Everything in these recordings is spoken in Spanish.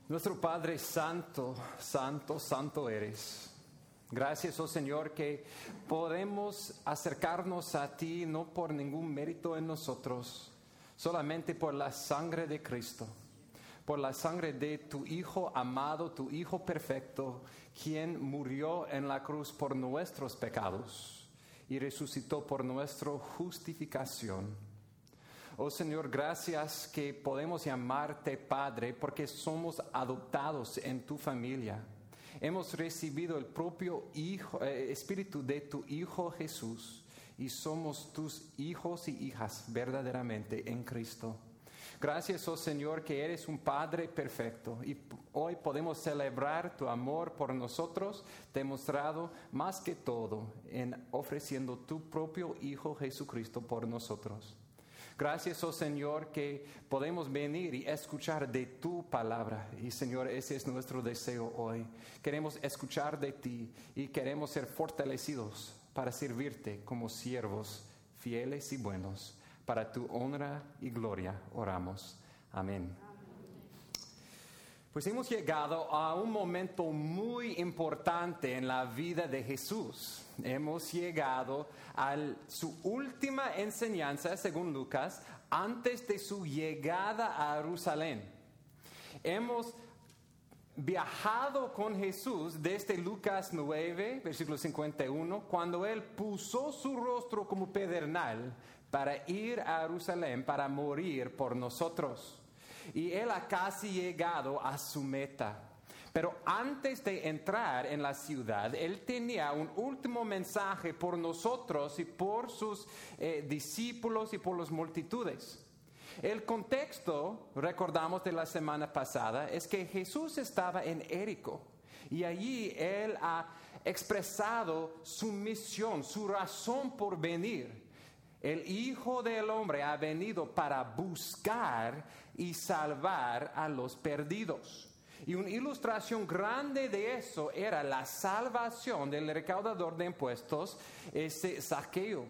Nuestro Padre Santo, Santo, Santo eres. Gracias, oh Señor, que podemos acercarnos a ti no por ningún mérito en nosotros, solamente por la sangre de Cristo, por la sangre de tu Hijo amado, tu Hijo perfecto, quien murió en la cruz por nuestros pecados y resucitó por nuestra justificación. Oh Señor, gracias que podemos llamarte Padre porque somos adoptados en tu familia. Hemos recibido el propio Espíritu de tu Hijo Jesús y somos tus hijos y hijas verdaderamente en Cristo. Gracias, oh Señor, que eres un Padre perfecto y hoy podemos celebrar tu amor por nosotros, demostrado más que todo en ofreciendo tu propio Hijo Jesucristo por nosotros. Gracias, oh Señor, que podemos venir y escuchar de tu palabra. Y Señor, ese es nuestro deseo hoy. Queremos escuchar de ti y queremos ser fortalecidos para servirte como siervos fieles y buenos. Para tu honra y gloria oramos. Amén. Pues hemos llegado a un momento muy importante en la vida de Jesús. Hemos llegado a su última enseñanza, según Lucas, antes de su llegada a Jerusalén. Hemos viajado con Jesús desde Lucas 9, versículo 51, cuando Él puso su rostro como pedernal para ir a Jerusalén, para morir por nosotros. Y Él ha casi llegado a su meta. Pero antes de entrar en la ciudad, Él tenía un último mensaje por nosotros y por sus discípulos y por las multitudes. El contexto, recordamos de la semana pasada, es que Jesús estaba en Jericó. Y allí Él ha expresado su misión, su razón por venir. El Hijo del Hombre ha venido para buscar y salvar a los perdidos. Y una ilustración grande de eso era la salvación del recaudador de impuestos, ese Zaqueo.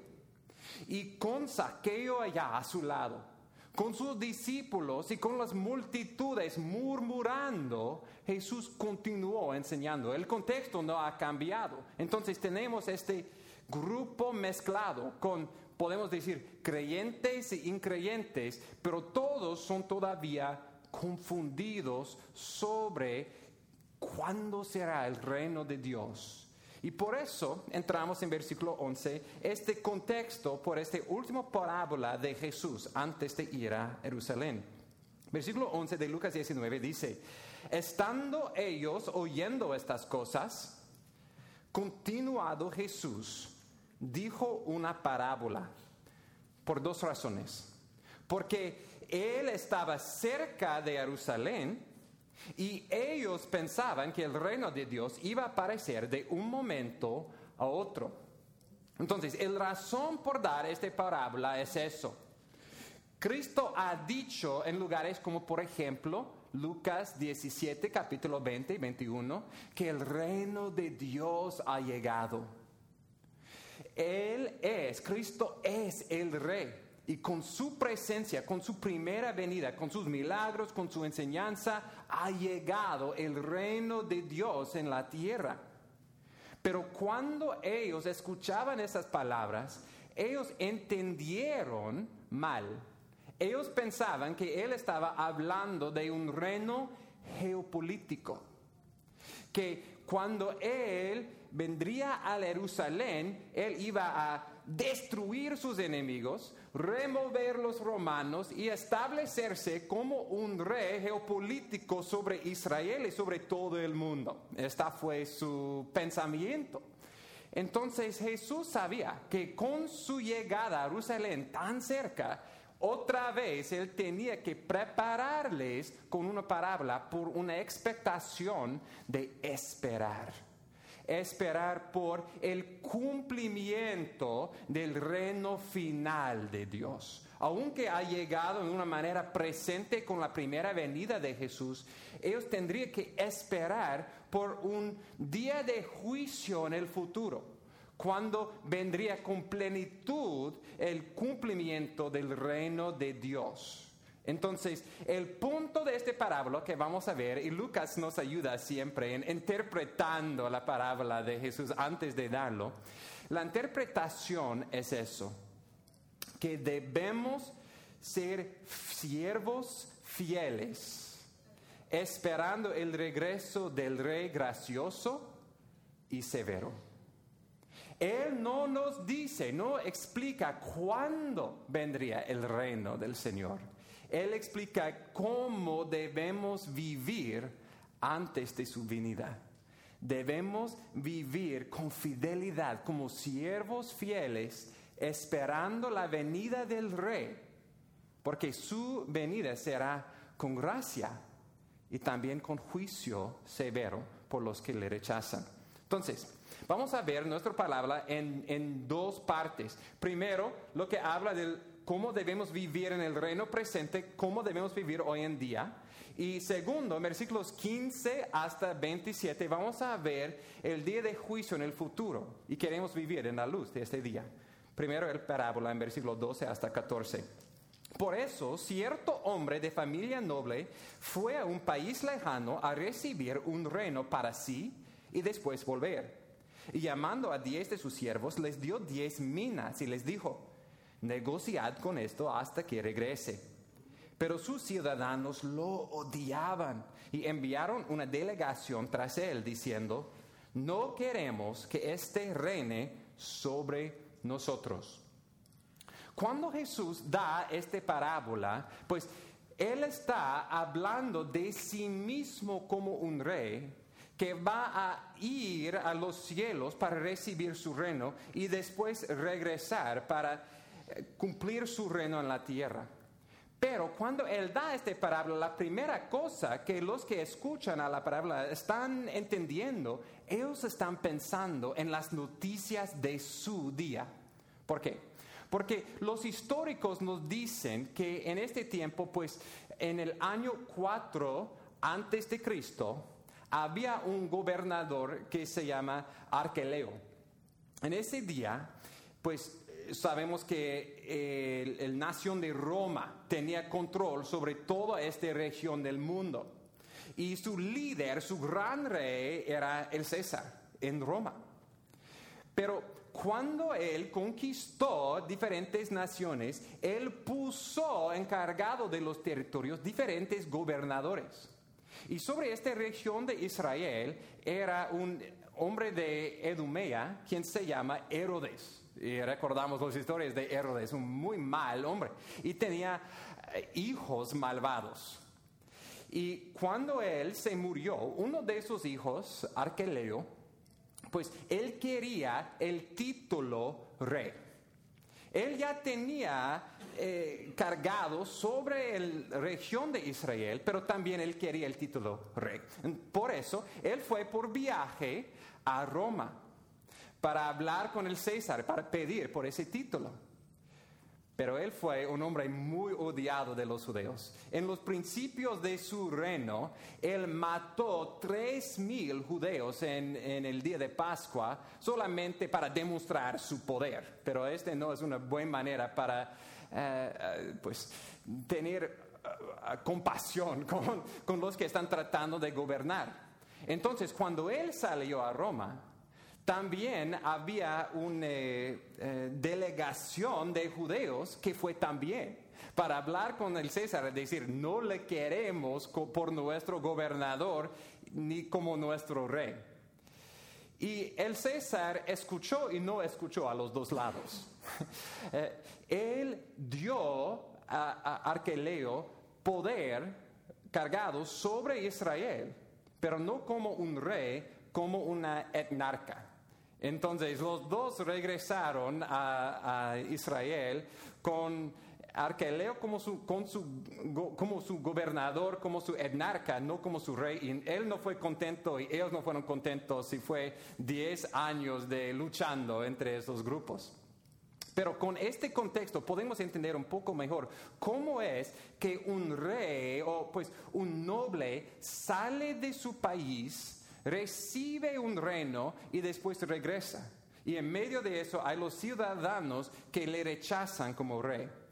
Y con Zaqueo allá a su lado, con sus discípulos y con las multitudes murmurando, Jesús continuó enseñando. El contexto no ha cambiado. Entonces tenemos este grupo mezclado con, podemos decir, creyentes e increyentes, pero todos son todavía confundidos sobre cuándo será el reino de Dios. Y por eso entramos en versículo 11, este contexto por esta última parábola de Jesús antes de ir a Jerusalén. Versículo 11 de Lucas 19 dice: estando ellos oyendo estas cosas, continuado Jesús dijo una parábola por dos razones. Porque Él estaba cerca de Jerusalén y ellos pensaban que el reino de Dios iba a aparecer de un momento a otro. Entonces, la razón por dar esta parábola es eso. Cristo ha dicho en lugares como, por ejemplo, Lucas 17, capítulo 20 y 21, que el reino de Dios ha llegado. Cristo es el Rey. Y con su presencia, con su primera venida, con sus milagros, con su enseñanza, ha llegado el reino de Dios en la tierra. Pero cuando ellos escuchaban esas palabras, ellos entendieron mal. Ellos pensaban que Él estaba hablando de un reino geopolítico. Que cuando Él vendría a Jerusalén, Él iba a destruir sus enemigos, remover los romanos y establecerse como un rey geopolítico sobre Israel y sobre todo el mundo. Este fue su pensamiento. Entonces Jesús sabía que con su llegada a Jerusalén tan cerca, otra vez Él tenía que prepararles con una parábola por una expectación de esperar. Esperar por el cumplimiento del reino final de Dios. Aunque ha llegado de una manera presente con la primera venida de Jesús, ellos tendrían que esperar por un día de juicio en el futuro, cuando vendría con plenitud el cumplimiento del reino de Dios. Entonces, el punto de esta parábola que vamos a ver, y Lucas nos ayuda siempre en interpretando la parábola de Jesús antes de darlo, la interpretación es eso, que debemos ser siervos fieles, esperando el regreso del Rey gracioso y severo. Él no nos dice, no explica cuándo vendría el reino del Señor. Él explica cómo debemos vivir antes de su venida. Debemos vivir con fidelidad, como siervos fieles, esperando la venida del Rey, porque su venida será con gracia y también con juicio severo por los que le rechazan. Entonces, vamos a ver nuestra palabra en dos partes. Primero, lo que habla de cómo debemos vivir en el reino presente, cómo debemos vivir hoy en día. Y segundo, en versículos 15 hasta 27, vamos a ver el día de juicio en el futuro. Y queremos vivir en la luz de este día. Primero, el parábola en versículos 12 hasta 14. Por eso, cierto hombre de familia noble fue a un país lejano a recibir un reino para sí y después volver. Y llamando a 10 de sus siervos, les dio 10 minas y les dijo: negociad con esto hasta que regrese. Pero sus ciudadanos lo odiaban y enviaron una delegación tras él diciendo: no queremos que éste reine sobre nosotros. Cuando Jesús da esta parábola, pues Él está hablando de sí mismo como un rey que va a ir a los cielos para recibir su reino y después regresar para cumplir su reino en la tierra. Pero cuando Él da esta parábola, la primera cosa que los que escuchan a la parábola están entendiendo, ellos están pensando en las noticias de su día. ¿Por qué? Porque los históricos nos dicen que en este tiempo, pues en el año 4 antes de Cristo, había un gobernador que se llama Arquelao. En ese día, pues sabemos que el nación de Roma tenía control sobre toda esta región del mundo. Y su líder, su gran rey, era el César en Roma. Pero cuando él conquistó diferentes naciones, él puso encargado de los territorios diferentes gobernadores. Y sobre esta región de Israel era un hombre de Edumea, quien se llama Herodes. Y recordamos las historias de Herodes, un muy mal hombre. Y tenía hijos malvados. Y cuando él se murió, uno de esos hijos, Arquelao, pues él quería el título rey. Él ya tenía cargado sobre la región de Israel, pero también él quería el título rey. Por eso, él fue por viaje a Roma para hablar con el César, para pedir por ese título. Pero él fue un hombre muy odiado de los judíos. En los principios de su reino, él mató 3,000 judíos en el día de Pascua solamente para demostrar su poder. Pero no es una buena manera para tener compasión con los que están tratando de gobernar. Entonces, cuando él salió a Roma, también había una delegación de judíos que fue también para hablar con el César, decir, no le queremos por nuestro gobernador ni como nuestro rey. Y el César escuchó y no escuchó a los dos lados. Él dio a Arquelao poder cargado sobre Israel, pero no como un rey, como una etnarca. Entonces los dos regresaron a Israel con Arquelao como su gobernador, como su etnarca, no como su rey. Y él no fue contento y ellos no fueron contentos y fue 10 años de luchando entre esos grupos. Pero con este contexto podemos entender un poco mejor cómo es que un rey o pues un noble sale de su país, recibe un reino y después regresa. Y en medio de eso hay los ciudadanos que le rechazan como rey.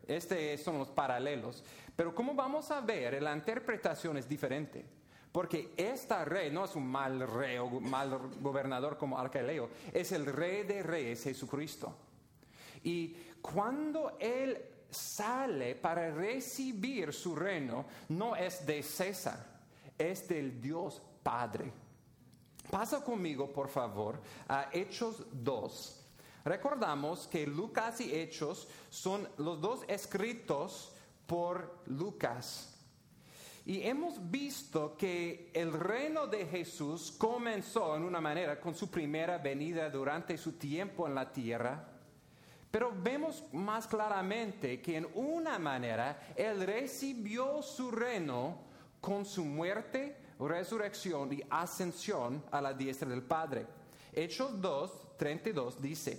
Son los paralelos. Pero como vamos a ver, la interpretación es diferente. Porque este rey no es un mal rey o mal gobernador como Arquelao, es el rey de reyes, Jesucristo. Y cuando él sale para recibir su reino, no es de César, es del Dios Padre. Pasa conmigo, por favor, a Hechos 2. Recordamos que Lucas y Hechos son los dos escritos por Lucas. Y hemos visto que el reino de Jesús comenzó en una manera con su primera venida durante su tiempo en la tierra. Pero vemos más claramente que en una manera Él recibió su reino con su muerte, resurrección y ascensión a la diestra del Padre. Hechos 2:32 dice: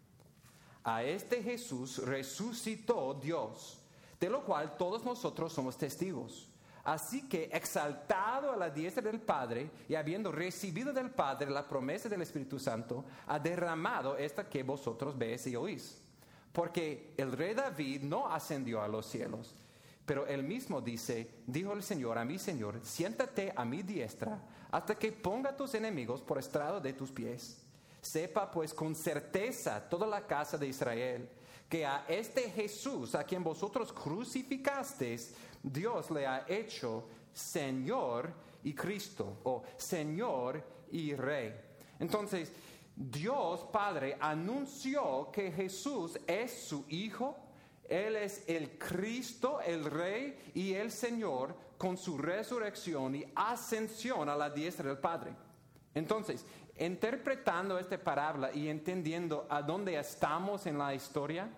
a este Jesús resucitó Dios, de lo cual todos nosotros somos testigos. Así que, exaltado a la diestra del Padre y habiendo recibido del Padre la promesa del Espíritu Santo, ha derramado esta que vosotros veis y oís. Porque el rey David no ascendió a los cielos, pero él mismo dijo el Señor a mi Señor: siéntate a mi diestra hasta que ponga tus enemigos por estrado de tus pies. Sepa pues con certeza toda la casa de Israel que a este Jesús, a quien vosotros crucificasteis, Dios le ha hecho Señor y Cristo, o Señor y Rey. Entonces, Dios Padre anunció que Jesús es su Hijo, Él es el Cristo, el Rey y el Señor, con su resurrección y ascensión a la diestra del Padre. Entonces, interpretando esta parábola y entendiendo a dónde estamos en la historia,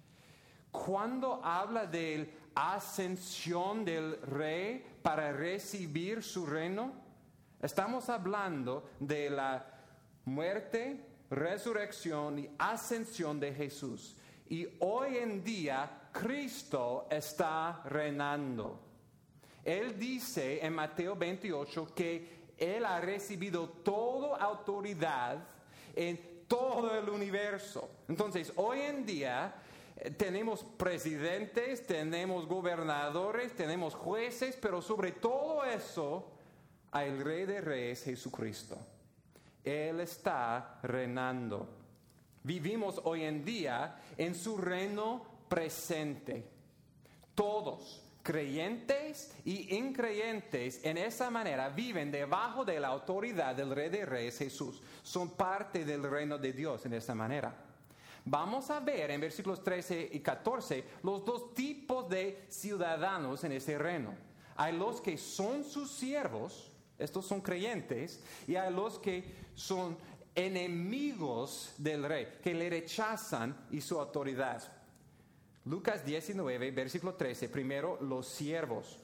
cuando habla de la ascensión del rey para recibir su reino, estamos hablando de la muerte, resurrección y ascensión de Jesús. Y hoy en día Cristo está reinando. Él dice en Mateo 28 que Él ha recibido toda autoridad en todo el universo. Entonces, hoy en día tenemos presidentes, tenemos gobernadores, tenemos jueces, pero sobre todo eso hay el Rey de Reyes, Jesucristo. Él está reinando. Vivimos hoy en día en su reino presente. Todos, creyentes y increyentes, en esa manera viven debajo de la autoridad del Rey de Reyes, Jesús. Son parte del reino de Dios en esa manera. Vamos a ver en versículos 13 y 14 los dos tipos de ciudadanos en ese reino. Hay los que son sus siervos, estos son creyentes, y hay los que son enemigos del rey, que le rechazan y su autoridad. Lucas 19, versículo 13, primero los siervos.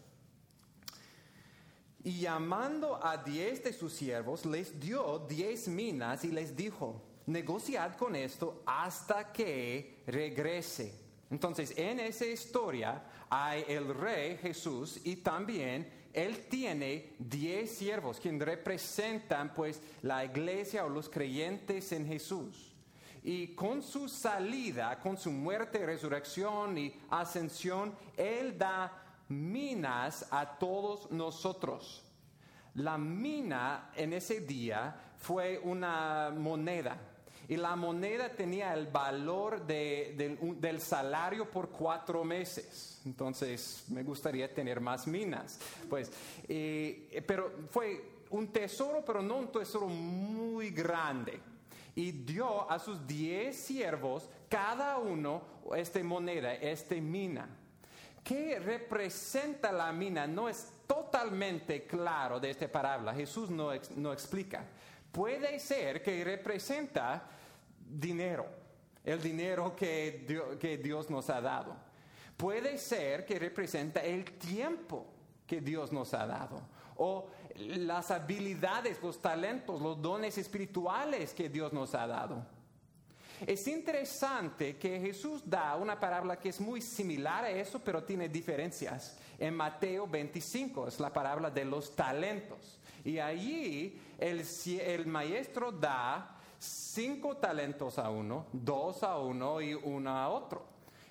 Y llamando a 10 de sus siervos, les dio 10 minas y les dijo: negociad con esto hasta que regrese. Entonces, en esa historia hay el rey Jesús y también él tiene 10 siervos quienes representan pues la iglesia o los creyentes en Jesús. Y con su salida, con su muerte, resurrección y ascensión, Él da minas a todos nosotros. La mina en ese día fue una moneda. Y la moneda tenía el valor del salario por 4 meses. Entonces, me gustaría tener más minas. Pero fue un tesoro, pero no un tesoro muy grande. Y dio a sus 10 siervos, cada uno, esta moneda, esta mina. ¿Qué representa la mina? No es totalmente claro de esta parábola. Jesús no explica. Puede ser que representa dinero, el dinero que Dios nos ha dado. Puede ser que representa el tiempo que Dios nos ha dado, o las habilidades, los talentos, los dones espirituales que Dios nos ha dado. Es interesante que Jesús da una parábola que es muy similar a eso, pero tiene diferencias. En Mateo 25 es la parábola de los talentos. Y allí el maestro da 5 talentos a uno, 2 a uno y 1 a otro.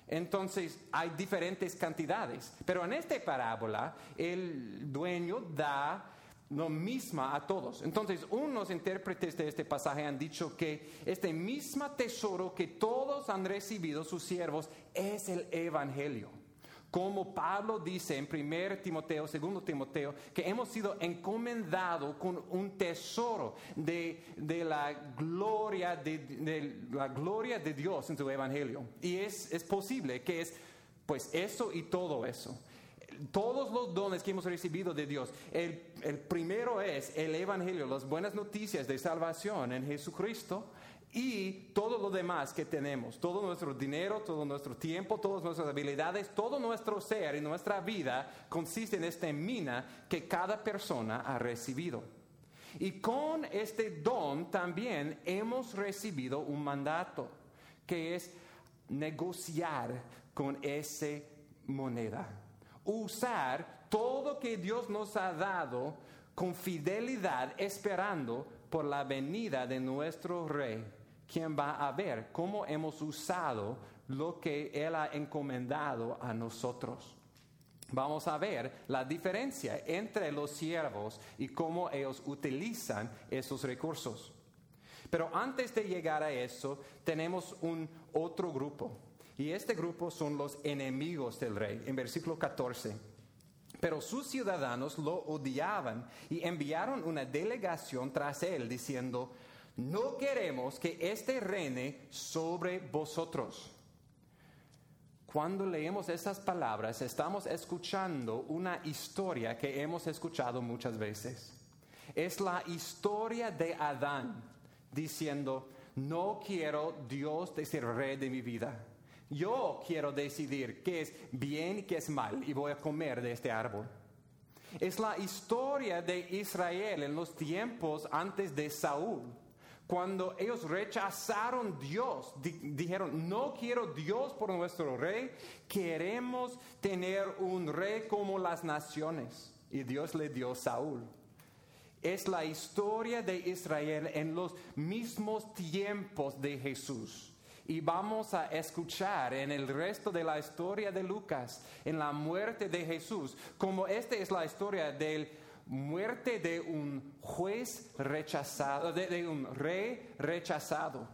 Entonces hay diferentes cantidades. Pero en esta parábola el dueño da lo mismo a todos. Entonces unos intérpretes de este pasaje han dicho que este mismo tesoro que todos han recibido sus siervos es el Evangelio. Como Pablo dice en 1 Timoteo, 2 Timoteo, que hemos sido encomendados con un tesoro de la gloria de Dios en su Evangelio. Y es posible que es pues eso y todo eso. Todos los dones que hemos recibido de Dios, el primero es el Evangelio, las buenas noticias de salvación en Jesucristo. Y todo lo demás que tenemos, todo nuestro dinero, todo nuestro tiempo, todas nuestras habilidades, todo nuestro ser y nuestra vida consiste en esta mina que cada persona ha recibido. Y con este don también hemos recibido un mandato, que es negociar con esa moneda. Usar todo que Dios nos ha dado con fidelidad, esperando por la venida de nuestro Rey, quien va a ver cómo hemos usado lo que Él ha encomendado a nosotros. Vamos a ver la diferencia entre los siervos y cómo ellos utilizan esos recursos. Pero antes de llegar a eso, tenemos un otro grupo. Y este grupo son los enemigos del rey, en versículo 14. Pero sus ciudadanos lo odiaban y enviaron una delegación tras él diciendo: no queremos que éste reine sobre vosotros. Cuando leemos estas palabras, estamos escuchando una historia que hemos escuchado muchas veces. Es la historia de Adán diciendo: no quiero Dios de ser rey de mi vida. Yo quiero decidir qué es bien y qué es mal y voy a comer de este árbol. Es la historia de Israel en los tiempos antes de Saúl. Cuando ellos rechazaron a Dios, dijeron: no quiero Dios por nuestro rey, queremos tener un rey como las naciones. Y Dios le dio a Saúl. Es la historia de Israel en los mismos tiempos de Jesús. Y vamos a escuchar en el resto de la historia de Lucas, en la muerte de Jesús, como esta es la historia de muerte de un juez rechazado, de un rey rechazado.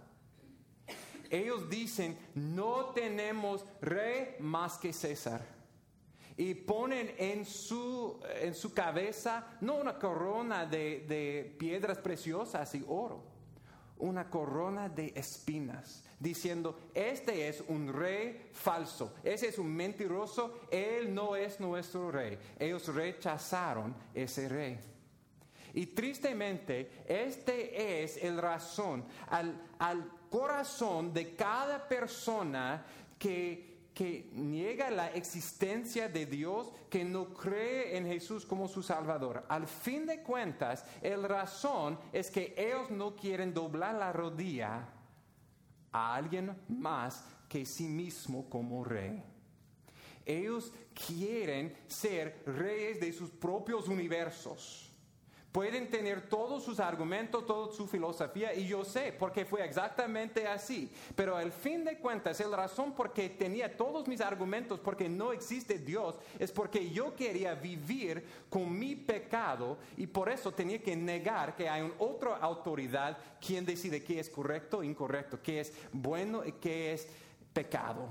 Ellos dicen: no tenemos rey más que César. Y ponen en su cabeza no una corona de piedras preciosas y oro, una corona de espinas, diciendo: este es un rey falso, ese es un mentiroso, él no es nuestro rey. Ellos rechazaron ese rey. Y tristemente, este es el razón al corazón de cada persona que niega la existencia de Dios, que no cree en Jesús como su Salvador. Al fin de cuentas, la razón es que ellos no quieren doblar la rodilla a alguien más que sí mismo como rey. Ellos quieren ser reyes de sus propios universos. Pueden tener todos sus argumentos, toda su filosofía, y yo sé porque fue exactamente así. Pero al fin de cuentas, la razón por que tenía todos mis argumentos porque no existe Dios es porque yo quería vivir con mi pecado, y por eso tenía que negar que hay una otra autoridad quien decide qué es correcto o incorrecto, qué es bueno y qué es pecado.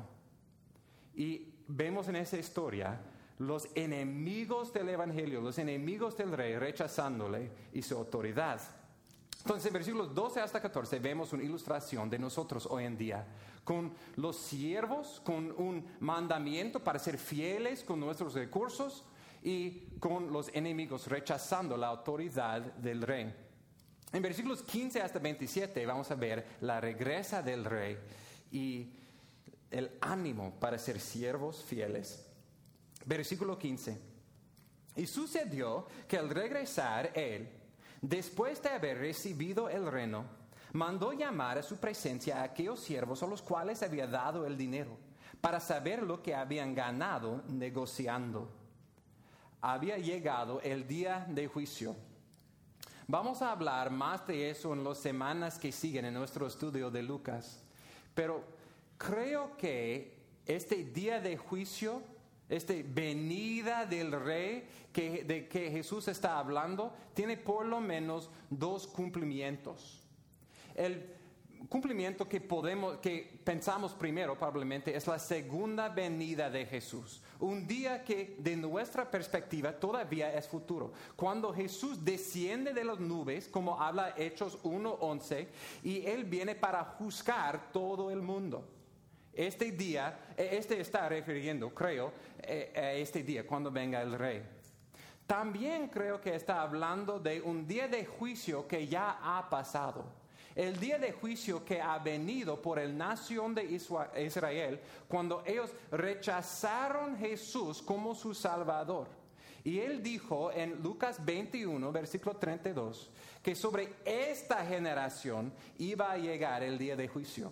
Y vemos en esa historia los enemigos del Evangelio, los enemigos del rey rechazándole y su autoridad. Entonces, en versículos 12 hasta 14 vemos una ilustración de nosotros hoy en día, con los siervos, con un mandamiento para ser fieles con nuestros recursos, y con los enemigos rechazando la autoridad del rey. En versículos 15 hasta 27 vamos a ver la regresa del rey y el ánimo para ser siervos fieles. Versículo 15. Y sucedió que al regresar él, después de haber recibido el reino, mandó llamar a su presencia a aquellos siervos a los cuales había dado el dinero, para saber lo que habían ganado negociando. Había llegado el día de juicio. Vamos a hablar más de eso en las semanas que siguen en nuestro estudio de Lucas, pero creo que este día de juicio, esta venida del rey de que Jesús está hablando, tiene por lo menos dos cumplimientos. El cumplimiento que pensamos primero probablemente es la segunda venida de Jesús. Un día que de nuestra perspectiva todavía es futuro. Cuando Jesús desciende de las nubes, como habla Hechos 1:11, y Él viene para juzgar todo el mundo. Este día, está refiriendo, creo, a este día cuando venga el rey. También creo que está hablando de un día de juicio que ya ha pasado. El día de juicio que ha venido por la nación de Israel cuando ellos rechazaron a Jesús como su Salvador. Y Él dijo en Lucas 21, versículo 32, que sobre esta generación iba a llegar el día de juicio.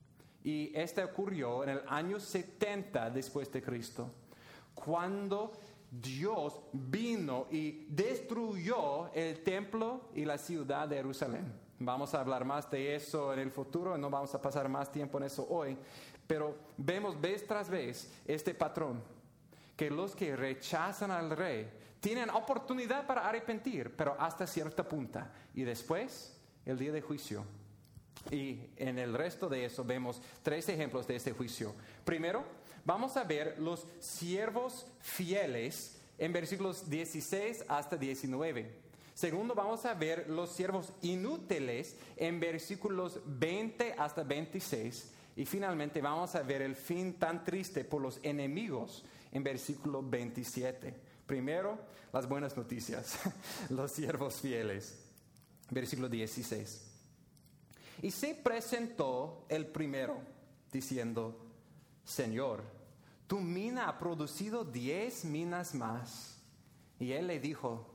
Y este ocurrió en el año 70 después de Cristo, cuando Dios vino y destruyó el templo y la ciudad de Jerusalén. Vamos a hablar más de eso en el futuro, no vamos a pasar más tiempo en eso hoy, pero vemos vez tras vez este patrón, que los que rechazan al rey tienen oportunidad para arrepentir, pero hasta cierta punta, y después el día de juicio. Y en el resto de eso vemos 3 ejemplos de este juicio. Primero, vamos a ver los siervos fieles en versículos 16 hasta 19. Segundo, vamos a ver los siervos inútiles en versículos 20 hasta 26. Y finalmente vamos a ver el fin tan triste por los enemigos en versículo 27. Primero, las buenas noticias, los siervos fieles. Versículo 16. Y se presentó el primero, diciendo: Señor, tu mina ha producido 10 minas más. Y él le dijo: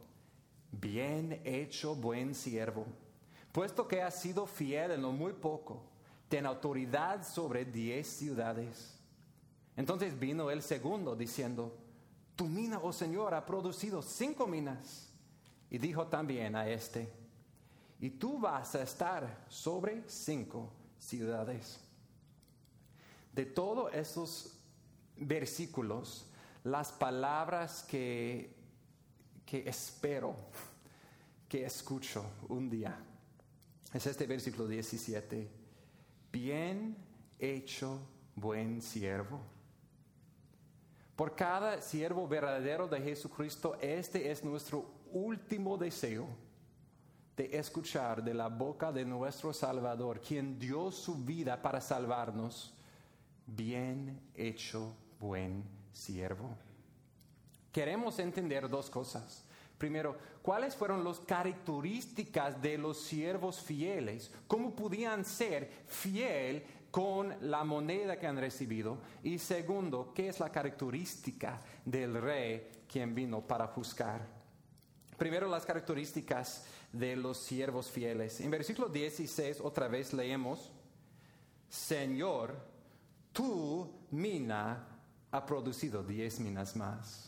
Bien hecho, buen siervo. Puesto que has sido fiel en lo muy poco, ten autoridad sobre 10 ciudades. Entonces vino el segundo, diciendo: Tu mina, oh Señor, ha producido 5 minas. Y dijo también a este: Y tú vas a estar sobre 5 ciudades. De todos esos versículos, las palabras que espero, que escucho un día, es este versículo 17. Bien hecho, buen siervo. Por cada siervo verdadero de Jesucristo, este es nuestro último deseo, de escuchar de la boca de nuestro Salvador, quien dio su vida para salvarnos: bien hecho, buen siervo. Queremos entender 2 cosas. Primero, ¿cuáles fueron las características de los siervos fieles? ¿Cómo podían ser fiel con la moneda que han recibido? Y segundo, ¿qué es la característica del rey quien vino para juzgar? Primero, las características de los siervos fieles. En versículo 16 otra vez leemos: Señor, tu mina ha producido 10 minas más.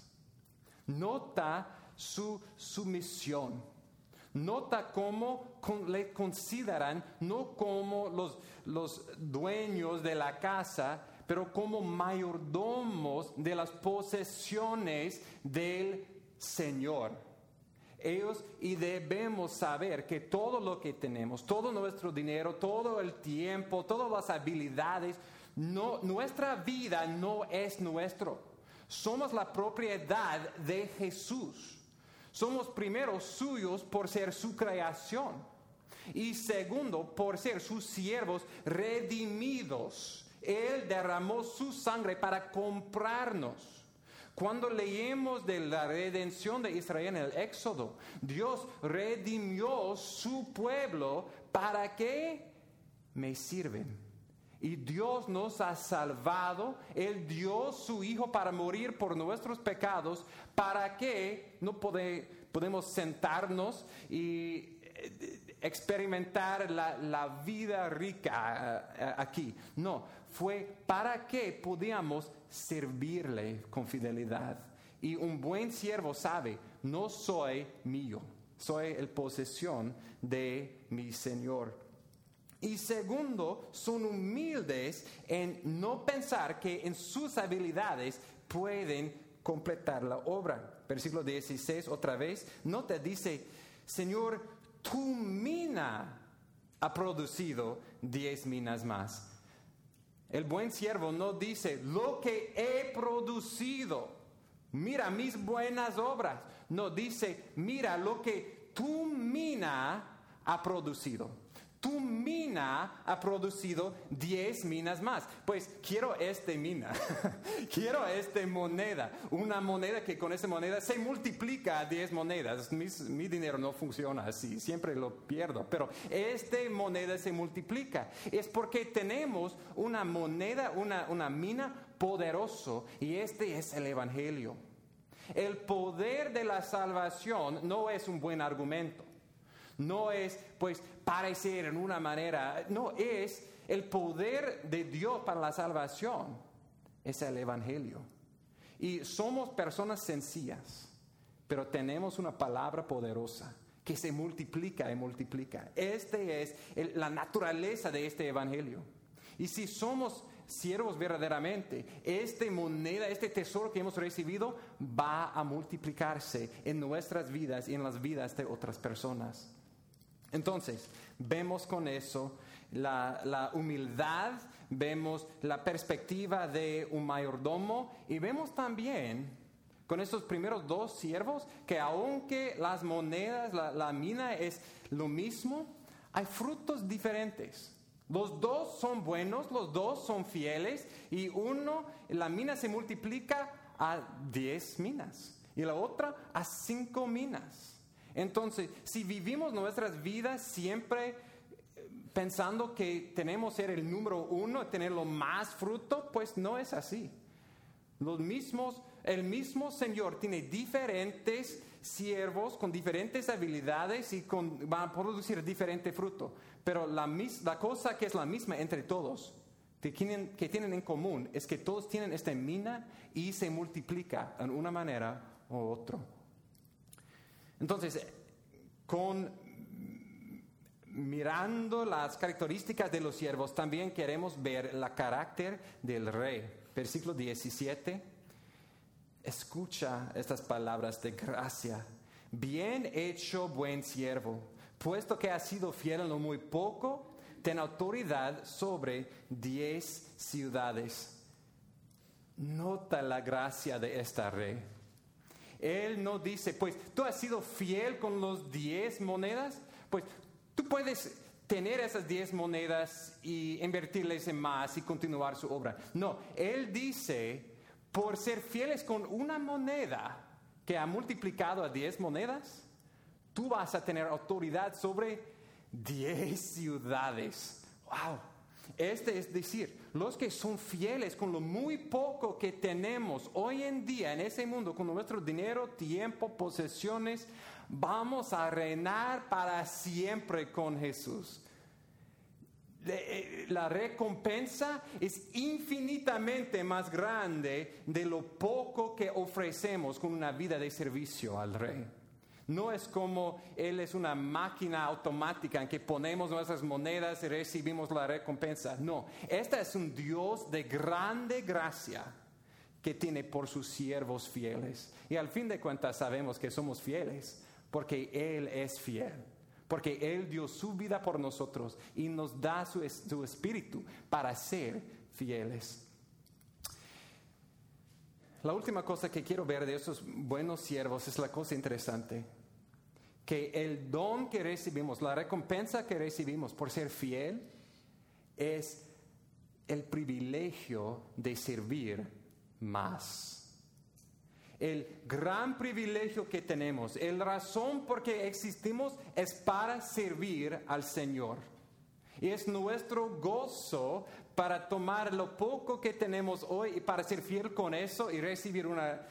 Nota su sumisión. Nota cómo le consideran no como los dueños de la casa, pero como mayordomos de las posesiones del Señor. Ellos, y debemos saber que todo lo que tenemos, todo nuestro dinero, todo el tiempo, todas las habilidades, nuestra vida no es nuestro. Somos la propiedad de Jesús. Somos primero suyos por ser su creación. Y segundo, por ser sus siervos redimidos. Él derramó su sangre para comprarnos. Cuando leemos de la redención de Israel en el Éxodo, Dios redimió su pueblo para que me sirven. Y Dios nos ha salvado. Él dio su Hijo para morir por nuestros pecados, para que no podemos sentarnos y experimentar la vida rica aquí. No, fue para que podamos servirle con fidelidad. Y un buen siervo sabe: no soy mío, soy el posesión de mi Señor. Y segundo, son humildes en no pensar que en sus habilidades pueden completar la obra. Versículo 16, otra vez, no te dice, Señor, tu mina ha producido 10 minas más. El buen siervo no dice, lo que he producido, mira mis buenas obras. No, dice, mira lo que tu mina ha producido. Tu mina ha producido 10 minas más. Pues quiero esta mina, quiero esta moneda, una moneda que con esa moneda se multiplica a 10 monedas. Mi dinero no funciona así, siempre lo pierdo, pero esta moneda se multiplica. Es porque tenemos una moneda, una mina poderosa, y este es el Evangelio. El poder de la salvación no es un buen argumento. No es, pues, parecer en una manera. No, es el poder de Dios para la salvación. Es el Evangelio. Y somos personas sencillas, pero tenemos una palabra poderosa que se multiplica y multiplica. Este es la naturaleza de este Evangelio. Y si somos siervos verdaderamente, esta moneda, este tesoro que hemos recibido va a multiplicarse en nuestras vidas y en las vidas de otras personas. Entonces, vemos con eso la humildad, vemos la perspectiva de un mayordomo y vemos también con estos primeros dos siervos que aunque las monedas, la mina es lo mismo, hay frutos diferentes. Los dos son buenos, los dos son fieles y la mina se multiplica a 10 minas y la otra a 5 minas. Entonces, si vivimos nuestras vidas siempre pensando que tenemos que ser el número uno, tener lo más fruto, pues no es así. El mismo Señor tiene diferentes siervos con diferentes habilidades y van a producir diferente fruto. Pero la cosa que es la misma entre todos, que tienen en común, es que todos tienen esta mina y se multiplica en una manera u otra. Entonces, mirando las características de los siervos, también queremos ver el carácter del rey. Versículo 17. Escucha estas palabras de gracia. Bien hecho, buen siervo. Puesto que has sido fiel en lo muy poco, ten autoridad sobre 10 ciudades. Nota la gracia de este rey. Él no dice, pues, tú has sido fiel con los 10 monedas, pues, tú puedes tener esas 10 monedas y invertirles en más y continuar su obra. No, él dice, por ser fieles con una moneda que ha multiplicado a 10 monedas, tú vas a tener autoridad sobre 10 ciudades. ¡Wow! Es decir, los que son fieles con lo muy poco que tenemos hoy en día en ese mundo, con nuestro dinero, tiempo, posesiones, vamos a reinar para siempre con Jesús. La recompensa es infinitamente más grande de lo poco que ofrecemos con una vida de servicio al Rey. No es como Él es una máquina automática en que ponemos nuestras monedas y recibimos la recompensa. No, este es un Dios de grande gracia que tiene por sus siervos fieles. Y al fin de cuentas sabemos que somos fieles porque Él es fiel. Porque Él dio su vida por nosotros y nos da su espíritu para ser fieles. La última cosa que quiero ver de esos buenos siervos es la cosa interesante. Que el don que recibimos, la recompensa que recibimos por ser fiel, es el privilegio de servir más. El gran privilegio que tenemos, la razón por que existimos es para servir al Señor. Y es nuestro gozo para tomar lo poco que tenemos hoy y para ser fiel con eso y recibir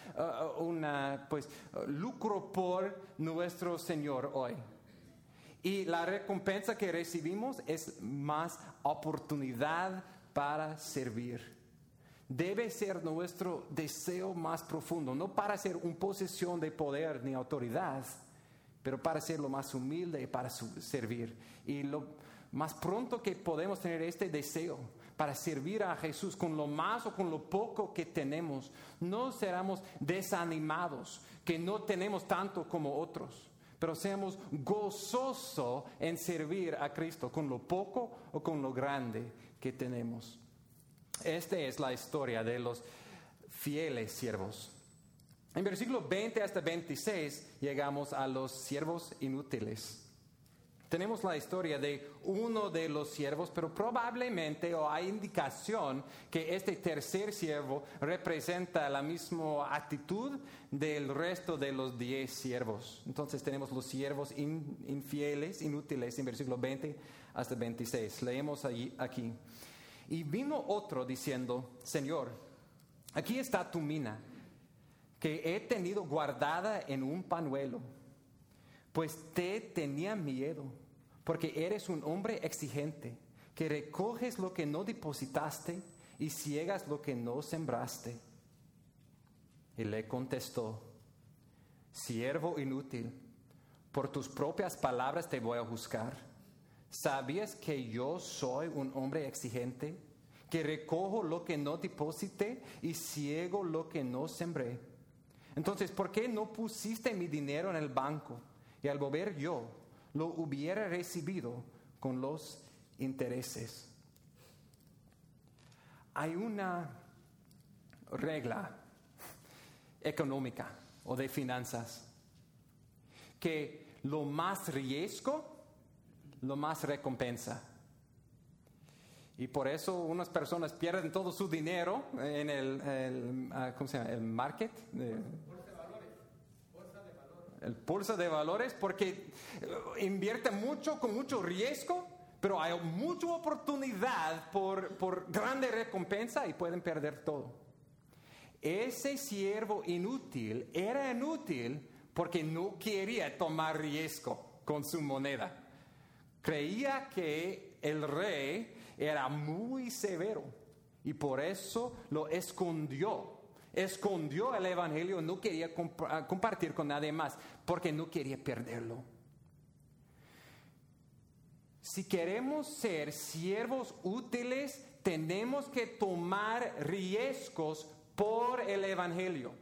lucro por nuestro Señor hoy. Y la recompensa que recibimos es más oportunidad para servir. Debe ser nuestro deseo más profundo, no para ser una posesión de poder ni autoridad, pero para ser lo más humilde y para servir. Y más pronto que podemos tener este deseo para servir a Jesús con lo más o con lo poco que tenemos, no seremos desanimados, que no tenemos tanto como otros, pero seamos gozosos en servir a Cristo con lo poco o con lo grande que tenemos. Esta es la historia de los fieles siervos. En versículo 20 hasta 26 llegamos a los siervos inútiles. Tenemos la historia de uno de los siervos, pero probablemente o hay indicación que este tercer siervo representa la misma actitud del resto de los 10 siervos. Entonces tenemos los siervos infieles, inútiles, en versículo 20 hasta 26. Leemos aquí. Y vino otro diciendo, Señor, aquí está tu mina, que he tenido guardada en un pañuelo, pues te tenía miedo, porque eres un hombre exigente, que recoges lo que no depositaste y ciegas lo que no sembraste. Y le contestó, siervo inútil, por tus propias palabras te voy a juzgar. ¿Sabías que yo soy un hombre exigente, que recojo lo que no deposité y ciego lo que no sembré? Entonces, ¿por qué no pusiste mi dinero en el banco? Y al volver yo, lo hubiera recibido con los intereses. Hay una regla económica o de finanzas que lo más riesgo, lo más recompensa. Y por eso unas personas pierden todo su dinero en ¿cómo se llama? El market. El bolsa de valores, porque invierte mucho con mucho riesgo, pero hay mucha oportunidad por grande recompensa y pueden perder todo. Ese siervo inútil era inútil porque no quería tomar riesgo con su moneda. Creía que el rey era muy severo y por eso lo escondió. Escondió el evangelio, no quería compartir con nadie más, porque no quería perderlo. Si queremos ser siervos útiles, tenemos que tomar riesgos por el evangelio.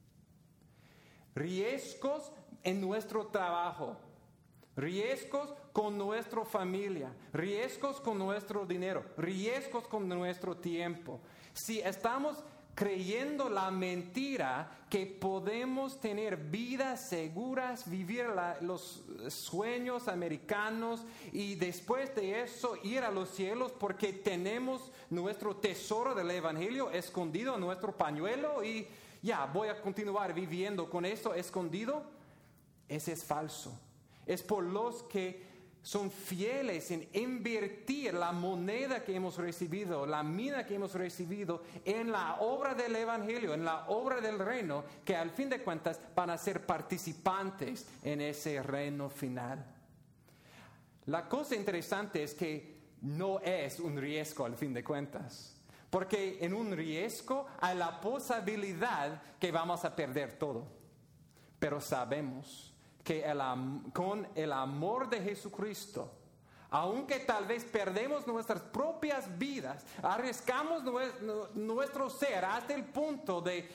Riesgos en nuestro trabajo, riesgos con nuestra familia, riesgos con nuestro dinero, riesgos con nuestro tiempo. Si estamos creyendo la mentira que podemos tener vidas seguras, vivir los sueños americanos y después de eso ir a los cielos porque tenemos nuestro tesoro del evangelio escondido en nuestro pañuelo y ya voy a continuar viviendo con eso escondido, ese es falso. Es por los que son fieles en invertir la moneda que hemos recibido, la mina que hemos recibido en la obra del evangelio, en la obra del reino, que al fin de cuentas van a ser participantes en ese reino final. La cosa interesante es que no es un riesgo al fin de cuentas, porque en un riesgo hay la posibilidad que vamos a perder todo, pero sabemos que con el amor de Jesucristo, aunque tal vez perdemos nuestras propias vidas, arriesgamos nuestro ser hasta el punto de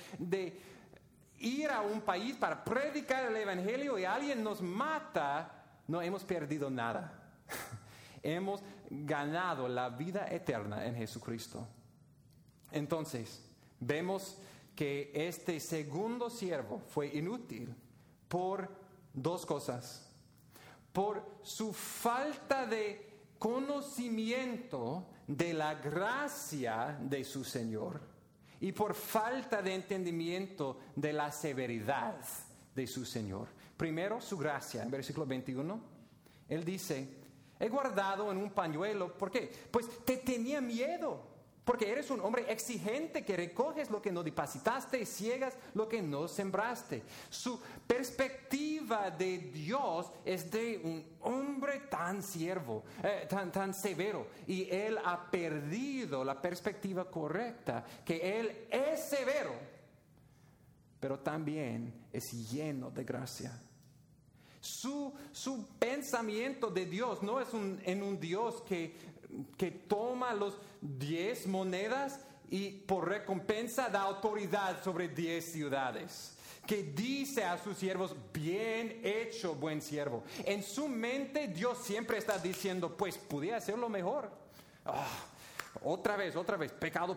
ir a un país para predicar el evangelio y alguien nos mata, no hemos perdido nada. Hemos ganado la vida eterna en Jesucristo. Entonces, vemos que este segundo siervo fue inútil por dos cosas: por su falta de conocimiento de la gracia de su Señor y por falta de entendimiento de la severidad de su Señor. Primero, su gracia. En versículo 21, Él dice, he guardado en un pañuelo. ¿Por qué? Pues te tenía miedo. Porque eres un hombre exigente que recoges lo que no depositaste y ciegas lo que no sembraste. Su perspectiva de Dios es de un hombre tan tan severo. Y él ha perdido la perspectiva correcta, que él es severo, pero también es lleno de gracia. Su pensamiento de Dios no es en un Dios que toma los 10 monedas y por recompensa da autoridad sobre 10 ciudades. Que dice a sus siervos, bien hecho, buen siervo. En su mente Dios siempre está diciendo, pues pudiera hacerlo mejor. Otra vez, pecado.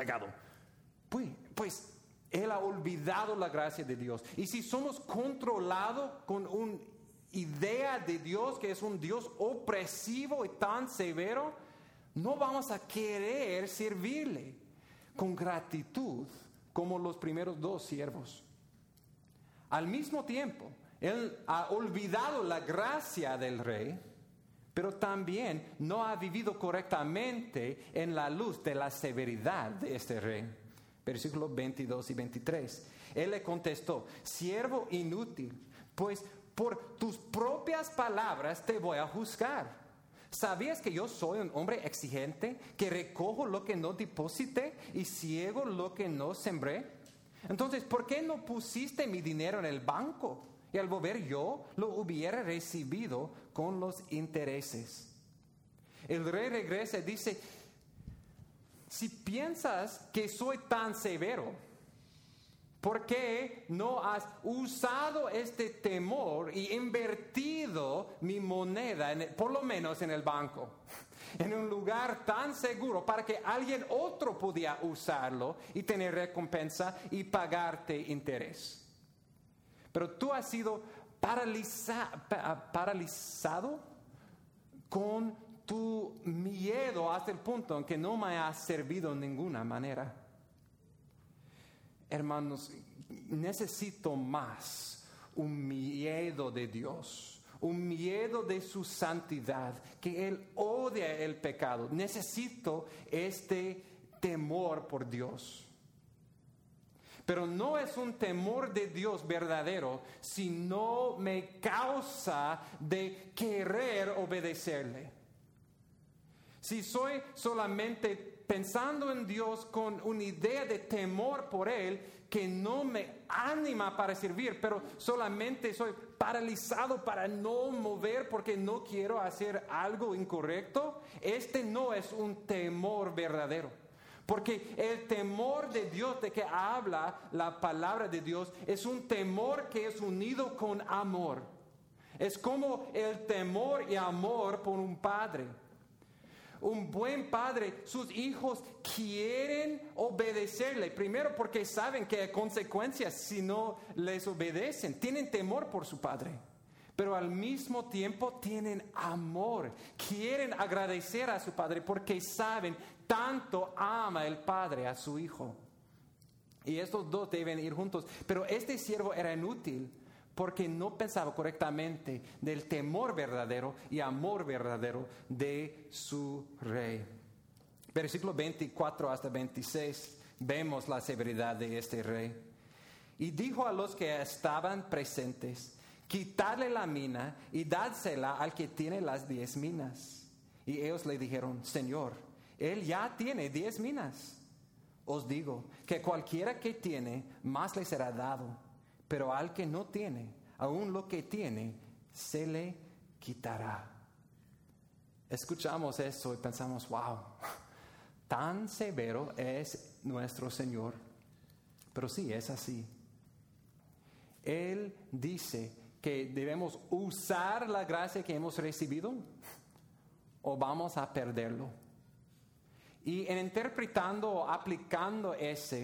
Pues Él ha olvidado la gracia de Dios. Y si somos controlados con una idea de Dios que es un Dios opresivo y tan severo, no vamos a querer servirle con gratitud como los primeros 2 siervos. Al mismo tiempo, Él ha olvidado la gracia del rey, pero también no ha vivido correctamente en la luz de la severidad de este rey. Versículos 22 y 23. Él le contestó, siervo inútil, pues por tus propias palabras te voy a juzgar. ¿Sabías que yo soy un hombre exigente, que recojo lo que no deposité y ciego lo que no sembré? Entonces, ¿por qué no pusiste mi dinero en el banco? Y al volver yo lo hubiera recibido con los intereses. El rey regresa y dice, si piensas que soy tan severo, ¿por qué no has usado este temor y invertido mi moneda, por lo menos en el banco, en un lugar tan seguro para que alguien otro pudiera usarlo y tener recompensa y pagarte interés? Pero tú has sido paralizado con tu miedo hasta el punto en que no me has servido de ninguna manera. Hermanos, necesito más un miedo de Dios, un miedo de su santidad, que Él odia el pecado. Necesito este temor por Dios. Pero no es un temor de Dios verdadero si no me causa de querer obedecerle. Si soy solamente pensando en Dios con una idea de temor por Él que no me anima para servir, pero solamente soy paralizado para no mover porque no quiero hacer algo incorrecto, este no es un temor verdadero. Porque el temor de Dios de que habla la palabra de Dios es un temor que es unido con amor. Es como el temor y amor por un padre. Un buen padre, sus hijos quieren obedecerle. Primero porque saben que hay consecuencias si no les obedecen. Tienen temor por su padre. Pero al mismo tiempo tienen amor. Quieren agradecer a su padre porque saben tanto ama el padre a su hijo. Y estos dos deben ir juntos. Pero este siervo era inútil porque no pensaba correctamente del temor verdadero y amor verdadero de su rey. Versículo 24 hasta 26, vemos la severidad de este rey. Y dijo a los que estaban presentes, quitadle la mina y dádsela al que tiene las 10 minas. Y ellos le dijeron, Señor, él ya tiene 10 minas. Os digo que cualquiera que tiene, más le será dado. Pero al que no tiene, aún lo que tiene, se le quitará. Escuchamos eso y pensamos, wow, tan severo es nuestro Señor. Pero sí, es así. Él dice que debemos usar la gracia que hemos recibido o vamos a perderlo. Y en interpretando o aplicando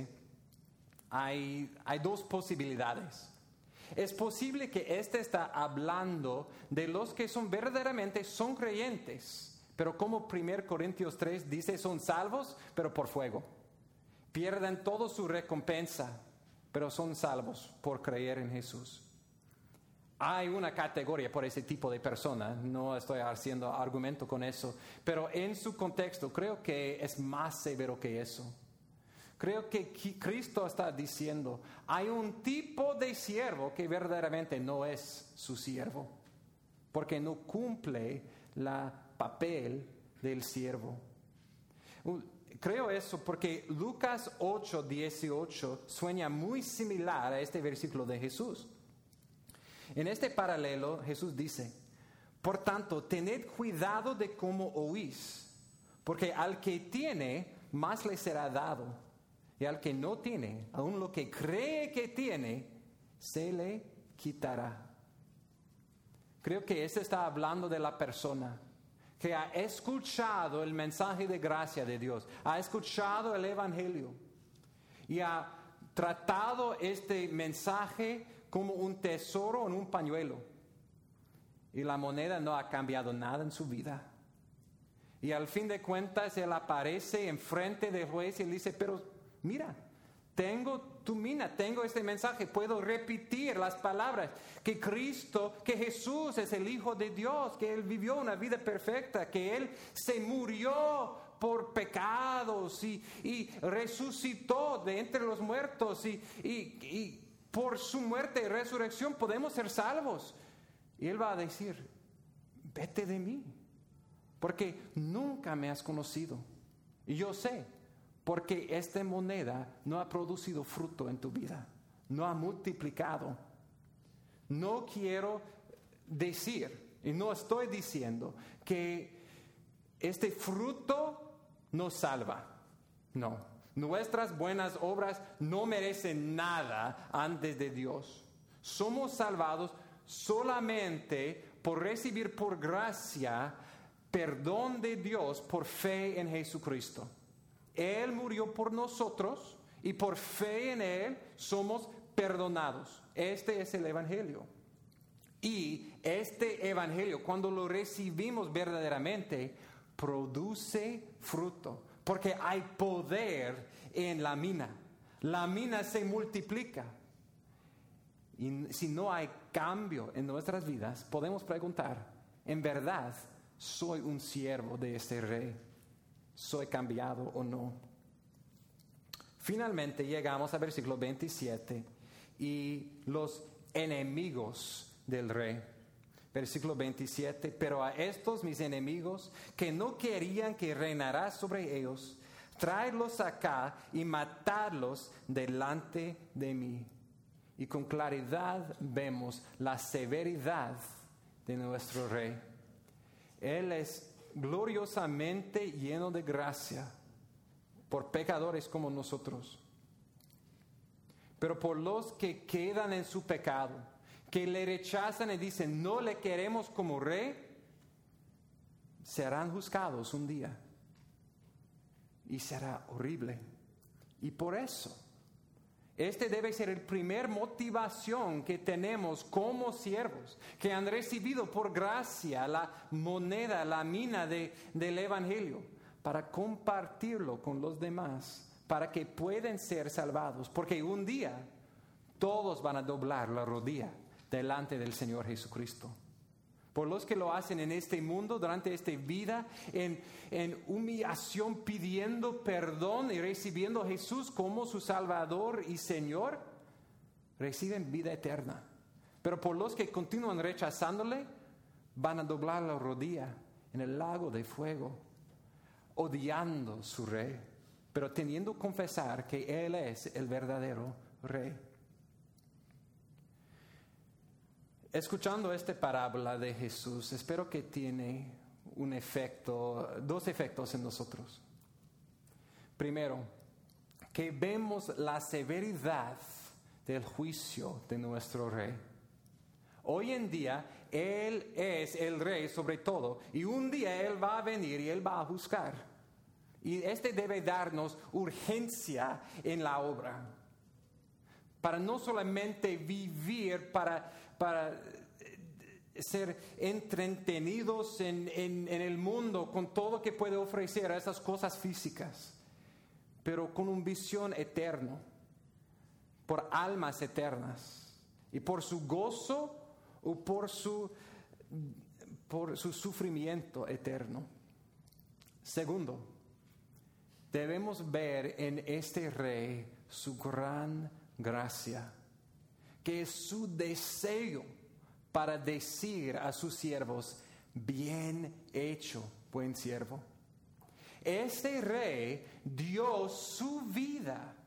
hay 2 posibilidades. Es posible que está hablando de los que verdaderamente son creyentes, pero como 1 Corintios 3 dice, son salvos, pero por fuego. Pierden toda su recompensa, pero son salvos por creer en Jesús. Hay una categoría por ese tipo de persona, no estoy haciendo argumento con eso, pero en su contexto creo que es más severo que eso. Creo que Cristo está diciendo, hay un tipo de siervo que verdaderamente no es su siervo, porque no cumple el papel del siervo. Creo eso porque Lucas 8:18 suena muy similar a este versículo de Jesús. En este paralelo Jesús dice, por tanto, tened cuidado de cómo oís, porque al que tiene, más le será dado, y al que no tiene, aun lo que cree que tiene, se le quitará. Creo que este está hablando de la persona que ha escuchado el mensaje de gracia de Dios, ha escuchado el Evangelio y ha tratado este mensaje como un tesoro en un pañuelo. Y la moneda no ha cambiado nada en su vida. Y al fin de cuentas él aparece enfrente del juez y le dice, pero mira, tengo tu mina, tengo este mensaje, puedo repetir las palabras, que Cristo, que Jesús es el Hijo de Dios, que Él vivió una vida perfecta, que Él se murió por pecados y resucitó de entre los muertos y por su muerte y resurrección podemos ser salvos. Y Él va a decir, vete de mí, porque nunca me has conocido. Y yo sé, porque esta moneda no ha producido fruto en tu vida, no ha multiplicado. No quiero decir, y no estoy diciendo, que este fruto nos salva. No, nuestras buenas obras no merecen nada antes de Dios. Somos salvados solamente por recibir por gracia perdón de Dios por fe en Jesucristo. Él murió por nosotros y por fe en Él somos perdonados. Este es el Evangelio. Y este Evangelio, cuando lo recibimos verdaderamente, produce fruto. Porque hay poder en la mina. La mina se multiplica. Y si no hay cambio en nuestras vidas, podemos preguntar, ¿en verdad soy un siervo de este rey? ¿Soy cambiado o no? Finalmente llegamos al versículo 27 y los enemigos del rey. Versículo 27, pero a estos mis enemigos que no querían que reinara sobre ellos, traedlos acá y matadlos delante de mí. Y con claridad vemos la severidad de nuestro rey. Él es gloriosamente lleno de gracia por pecadores como nosotros. Pero por los que quedan en su pecado, que le rechazan y dicen, no le queremos como rey, serán juzgados un día. Y será horrible. Y por eso, este debe ser el primer motivación que tenemos como siervos, que han recibido por gracia la moneda, la mina del Evangelio, para compartirlo con los demás, para que puedan ser salvados. Porque un día todos van a doblar la rodilla delante del Señor Jesucristo. Por los que lo hacen en este mundo, durante esta vida, en humillación, pidiendo perdón y recibiendo a Jesús como su Salvador y Señor, reciben vida eterna. Pero por los que continúan rechazándole, van a doblar la rodilla en el lago de fuego, odiando su Rey, pero teniendo que confesar que Él es el verdadero Rey. Escuchando esta parábola de Jesús, espero que tiene dos efectos en nosotros. Primero, que vemos la severidad del juicio de nuestro Rey. Hoy en día, Él es el Rey sobre todo, y un día Él va a venir y Él va a juzgar. Y este debe darnos urgencia en la obra, para no solamente vivir para ser entretenidos en el mundo con todo lo que puede ofrecer a esas cosas físicas, pero con una visión eterna, por almas eternas, y por su gozo o por su sufrimiento eterno. Segundo, debemos ver en este Rey su gran gracia, que es su deseo para decir a sus siervos, bien hecho, buen siervo. Este Rey dio su vida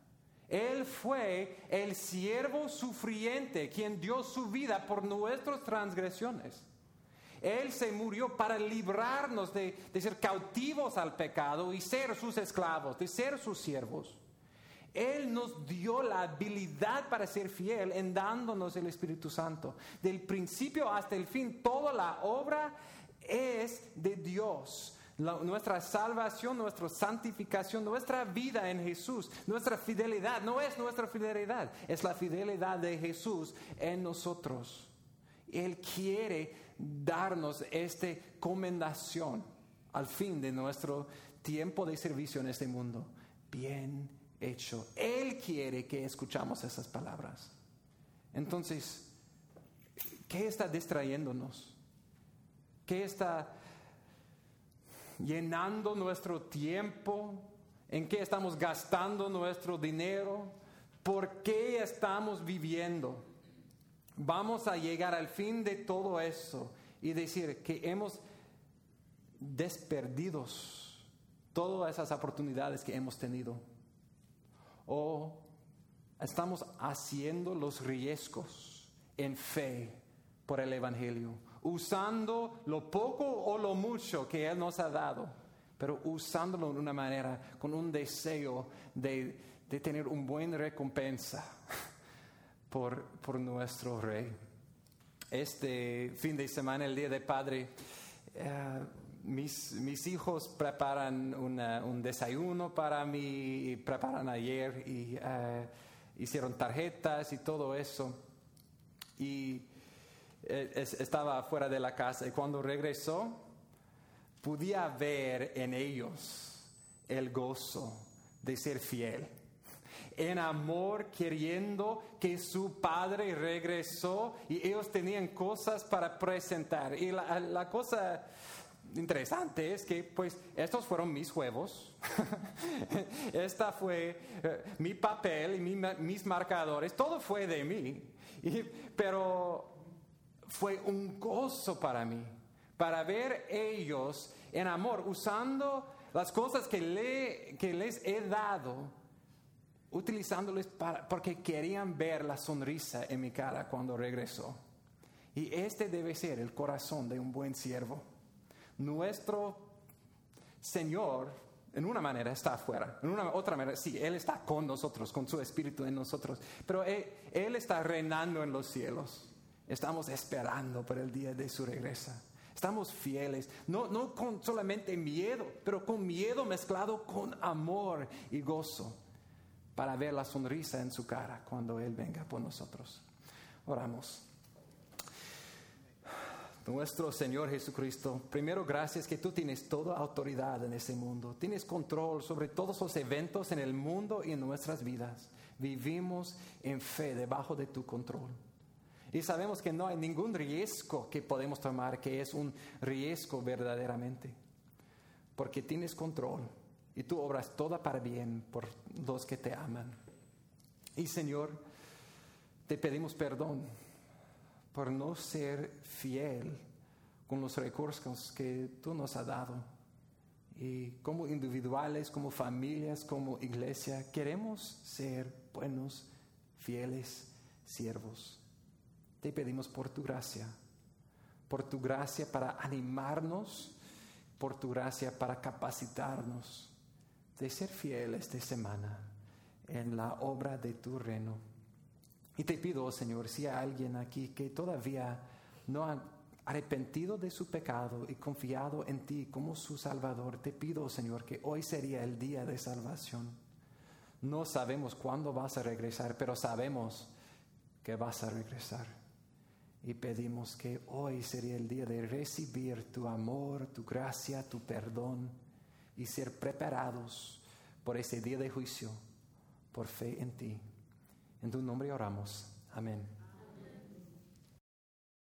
Él fue el siervo sufriente quien dio su vida por nuestras transgresiones. Él se murió para librarnos de ser cautivos al pecado y ser sus esclavos, de ser sus siervos. Él nos dio la habilidad para ser fiel en dándonos el Espíritu Santo. Del principio hasta el fin, toda la obra es de Dios. Nuestra salvación, nuestra santificación, nuestra vida en Jesús, nuestra fidelidad, no es nuestra fidelidad, es la fidelidad de Jesús en nosotros. Él quiere darnos esta comendación al fin de nuestro tiempo de servicio en este mundo. Bien hecho. Él quiere que escuchamos esas palabras. Entonces, ¿qué está distrayéndonos? ¿Qué está llenando nuestro tiempo? ¿En qué estamos gastando nuestro dinero? ¿Por qué estamos viviendo? Vamos a llegar al fin de todo eso y decir que hemos desperdido todas esas oportunidades que hemos tenido. O estamos haciendo los riesgos en fe por el Evangelio, usando lo poco o lo mucho que Él nos ha dado, pero usándolo de una manera, con un deseo de tener una buena recompensa por nuestro Rey. Este fin de semana, el Día del Padre, mis hijos preparan un desayuno para mí, y preparan ayer y hicieron tarjetas y todo eso. Y estaba fuera de la casa y cuando regresó podía ver en ellos el gozo de ser fiel. En amor, queriendo que su padre regresó y ellos tenían cosas para presentar. Y la cosa interesante es que, pues, estos fueron mis huevos. Esta fue mi papel y mis marcadores. Todo fue de mí. Pero fue un gozo para mí, para ver ellos en amor, usando las cosas que les he dado, utilizándoles porque querían ver la sonrisa en mi cara cuando regresó. Y este debe ser el corazón de un buen siervo. Nuestro Señor, en una manera, está afuera. En una otra manera, sí, Él está con nosotros, con su Espíritu en nosotros. Pero Él está reinando en los cielos. Estamos esperando por el día de su regreso. Estamos fieles, no con solamente miedo, pero con miedo mezclado con amor y gozo, para ver la sonrisa en su cara cuando Él venga por nosotros. Oramos. Nuestro Señor Jesucristo, primero gracias que tú tienes toda autoridad en este mundo. Tienes control sobre todos los eventos en el mundo y en nuestras vidas. Vivimos en fe debajo de tu control. Y sabemos que no hay ningún riesgo que podemos tomar que es un riesgo verdaderamente. Porque tienes control y tú obras todo para bien por los que te aman. Y Señor, te pedimos perdón por no ser fiel con los recursos que tú nos has dado. Y como individuales, como familias, como iglesia, queremos ser buenos, fieles siervos. Te pedimos por tu gracia para animarnos, por tu gracia para capacitarnos de ser fieles esta semana en la obra de tu reino. Y te pido, oh Señor, si hay alguien aquí que todavía no ha arrepentido de su pecado y confiado en ti como su Salvador, te pido, oh Señor, que hoy sería el día de salvación. No sabemos cuándo vas a regresar, pero sabemos que vas a regresar. Y pedimos que hoy sería el día de recibir tu amor, tu gracia, tu perdón y ser preparados por ese día de juicio, por fe en ti. En tu nombre oramos. Amén.